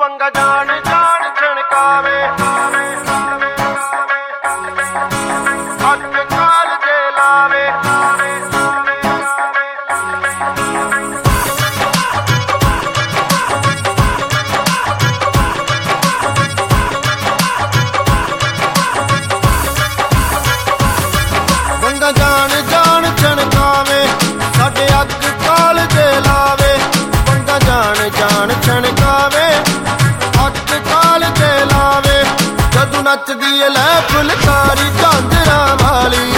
ਬੰਗਾ ਜਾਣ ਜਾਣ ਛਣਕਾਵੇ ਹੱਥ ਕਾਲ ਦੇ ਲਾਵੇ ਬੰਗਾ ਜਾਣ ਜਾਣ ਛਣਕਾਵੇ ਸਾਡੇ ਅੱਗ ਕਾਲ ਦੇ ਲਾਵੇ ਬੰਗਾ ਜਾਣ ਜਾਣ ਛਣਕਾਵੇ ਹੱਥ ਕਾਲ ਦੇ ਲਾਵੇ ਜਦੋਂ ਨੱਚਦੀ ਏ ਲੈ ਫੁਲਕਾਰੀ ਝਾਂਜਰਾਂ ਵਾਲੀ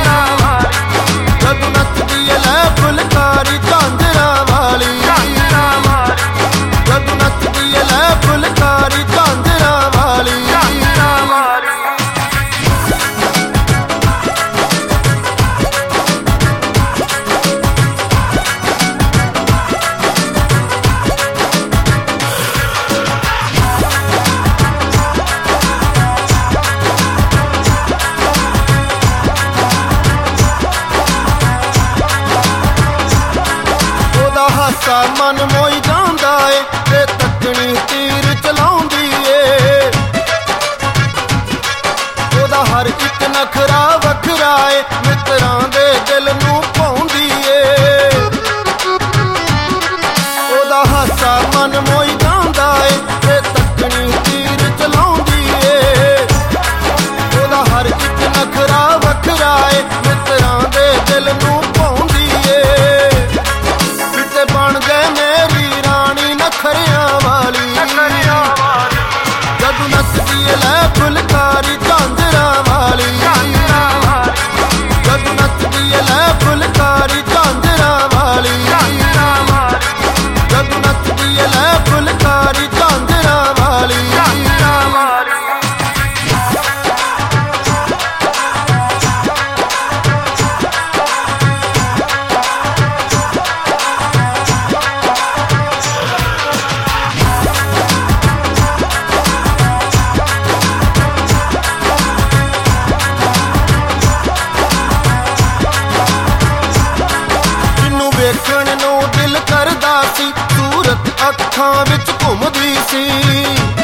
ਜਦੋਂ ਨੱਚਦੀ ਏ ਲੈ ਫੁਲਕਾਰੀ ਝਾਂਜਰਾਂ ਵਾਲੀ ਜਦੋਂ ਨੱਚਦੀ ਏ ਲੈ ਫੁਲਕਾਰੀ ਝਾਂਜਰਾਂ ਵਾਲੀ ਹਾਸਾ ਮਨ ਮੋਈ ਜਾਂਦਾ ਏ ਤੇ ਤੱਕਣੀ ਤੀਰ ਚਲਾਉਂਦੀ ਏ ਉਹਦਾ ਹਰ ਇੱਕ ਨਖਰਾ ਵੱਖਰਾ ਏ ਮਿੱਤਰਾਂ ਦੇ ਦਿਲ ਨੂੰ ਭਾਉਂਦੀ ਏ ਉਹਦਾ ਹਾਸਾ ਮਨ ਮੋਈ ਜਾਂਦਾ ਏ ਤੇ ਤੱਕਣੀ ਤੀਰ ਚਲਾਉਂਦੀ ਏ ਉਹਦਾ ਹਰ ਇੱਕ ਨਖਰਾ ਵੱਖਰਾ ਏ ਮਿੱਤਰਾਂ ਦੇ ਦਿਲ ਨੂੰ ਭਾਉਂਦੀ ਏ ਬਣ ਗਏ ਮੇਰੀ ਰਾਣੀ ਨਖਰਿਆਂ ਵਾਲੀ ਜਦੋਂ ਨੱਚਦੀ ਏ ਲੈ ਫੁਲਕਾਰੀ ਝਾਂਜਰਾਂ ਵਾਲੀ ਜਦੋਂ ਨੱਚਦੀ ਏ ਲੈ ਫੁਲਕਾਰੀ ਝਾਂਜਰਾਂ ਵਾਲੀ ਜਦੋਂ ਨੱਚਦੀ ਏ ਲੈ ਫੁਲਕਾਰੀ ਝਾਂਜਰਾਂ ਵਾਲੀ ਵੇਖਣ ਨੂੰ ਦਿਲ ਕਰਦਾ ਸੀ ਸੂਰਤ ਅੱਖਾਂ ਵਿੱਚ ਘੁੰਮਦੀ ਸੀ